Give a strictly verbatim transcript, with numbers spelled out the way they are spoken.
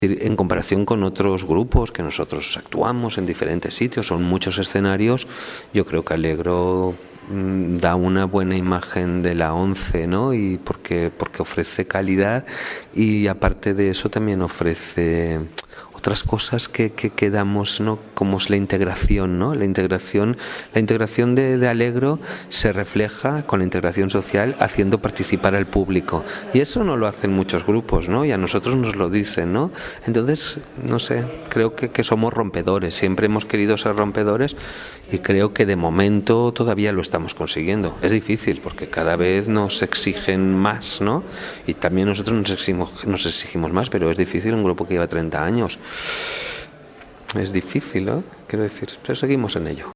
En comparación con otros grupos que nosotros actuamos en diferentes sitios, son muchos escenarios, yo creo que Alegro mmm, da una buena imagen de la ONCE, ¿no? Y porque, porque ofrece calidad y aparte de eso también ofrece otras cosas que, que, que damos, ¿no? Como es la integración, ¿no? La integración, la integración de, de Alegro se refleja con la integración social haciendo participar al público y eso no lo hacen muchos grupos, ¿no? Y a nosotros nos lo dicen, ¿no? Entonces, no sé, creo que, que somos rompedores, siempre hemos querido ser rompedores y creo que de momento todavía lo estamos consiguiendo. Es difícil porque cada vez nos exigen más, ¿no? Y también nosotros nos exigimos, nos exigimos más, pero es difícil un grupo que lleva treinta años. Es difícil, ¿eh? Quiero decir, pero seguimos en ello.